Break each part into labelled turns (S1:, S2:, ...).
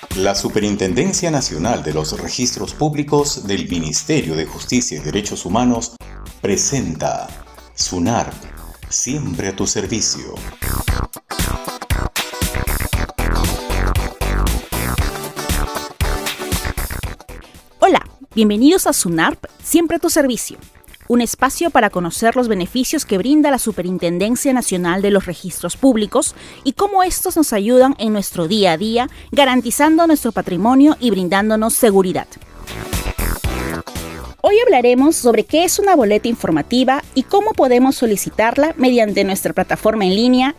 S1: La Superintendencia Nacional de los Registros Públicos del Ministerio de Justicia y Derechos Humanos presenta SUNARP, siempre a tu servicio.
S2: Hola, bienvenidos a SUNARP, siempre a tu servicio. Un espacio para conocer los beneficios que brinda la Superintendencia Nacional de los Registros Públicos y cómo estos nos ayudan en nuestro día a día, garantizando nuestro patrimonio y brindándonos seguridad. Hoy hablaremos sobre qué es una boleta informativa y cómo podemos solicitarla mediante nuestra plataforma en línea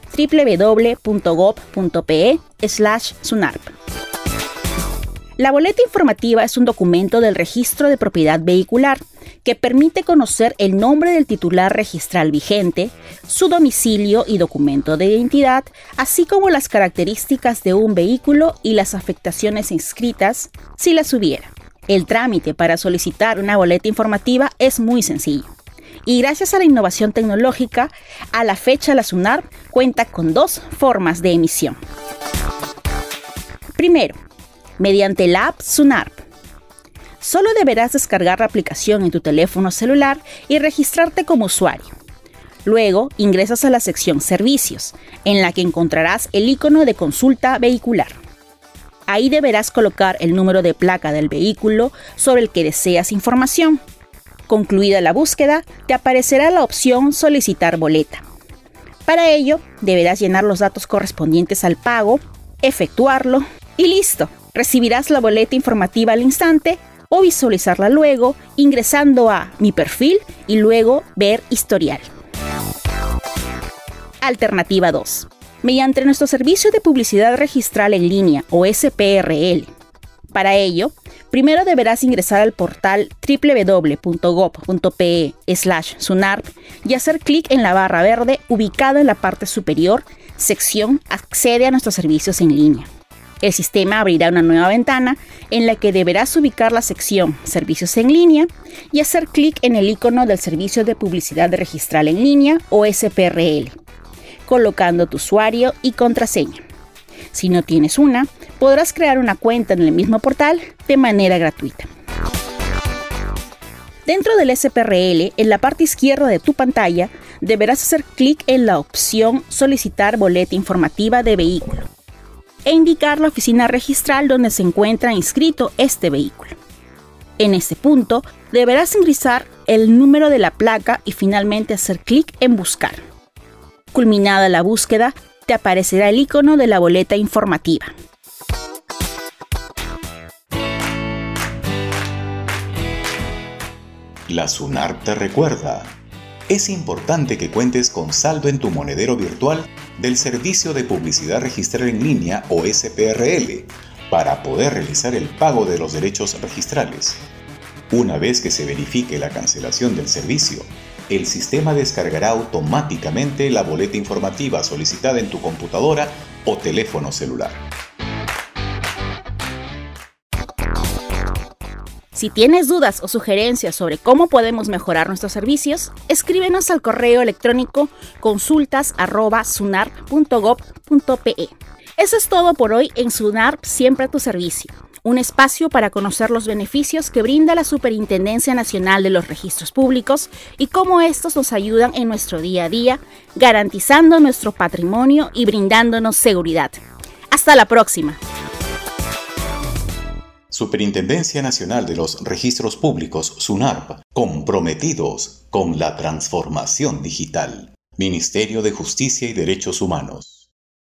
S2: www.gov.pe/SUNARP. La boleta informativa es un documento del Registro de Propiedad Vehicular que permite conocer el nombre del titular registral vigente, su domicilio y documento de identidad, así como las características de un vehículo y las afectaciones inscritas, si las hubiera. El trámite para solicitar una boleta informativa es muy sencillo. Y gracias a la innovación tecnológica, a la fecha la SUNARP cuenta con dos formas de emisión. Primero, mediante la app SUNARP. Solo deberás descargar la aplicación en tu teléfono celular y registrarte como usuario. Luego, ingresas a la sección Servicios, en la que encontrarás el icono de consulta vehicular. Ahí deberás colocar el número de placa del vehículo sobre el que deseas información. Concluida la búsqueda, te aparecerá la opción Solicitar boleta. Para ello, deberás llenar los datos correspondientes al pago, efectuarlo y listo. Recibirás la boleta informativa al instante o visualizarla luego ingresando a Mi perfil y luego Ver historial. Alternativa 2. Mediante nuestro servicio de publicidad registral en línea o SPRL. Para ello, primero deberás ingresar al portal www.gov.pe/SUNARP y hacer clic en la barra verde ubicada en la parte superior, sección Accede a nuestros servicios en línea. El sistema abrirá una nueva ventana en la que deberás ubicar la sección Servicios en línea y hacer clic en el icono del Servicio de Publicidad Registral en línea o SPRL, colocando tu usuario y contraseña. Si no tienes una, podrás crear una cuenta en el mismo portal de manera gratuita. Dentro del SPRL, en la parte izquierda de tu pantalla, deberás hacer clic en la opción Solicitar boleta informativa de vehículo e indicar la oficina registral donde se encuentra inscrito este vehículo. En este punto, deberás ingresar el número de la placa y finalmente hacer clic en Buscar. Culminada la búsqueda, te aparecerá el icono de la boleta informativa.
S1: La SUNARP te recuerda: es importante que cuentes con saldo en tu monedero virtual del Servicio de Publicidad Registral en línea o SPRL para poder realizar el pago de los derechos registrales. Una vez que se verifique la cancelación del servicio, el sistema descargará automáticamente la boleta informativa solicitada en tu computadora o teléfono celular.
S2: Si tienes dudas o sugerencias sobre cómo podemos mejorar nuestros servicios, escríbenos al correo electrónico consultas@sunarp.gov.pe. Eso es todo por hoy en SUNARP, siempre a tu servicio. Un espacio para conocer los beneficios que brinda la Superintendencia Nacional de los Registros Públicos y cómo estos nos ayudan en nuestro día a día, garantizando nuestro patrimonio y brindándonos seguridad. ¡Hasta la próxima!
S1: Superintendencia Nacional de los Registros Públicos, SUNARP, comprometidos con la transformación digital. Ministerio de Justicia y Derechos Humanos.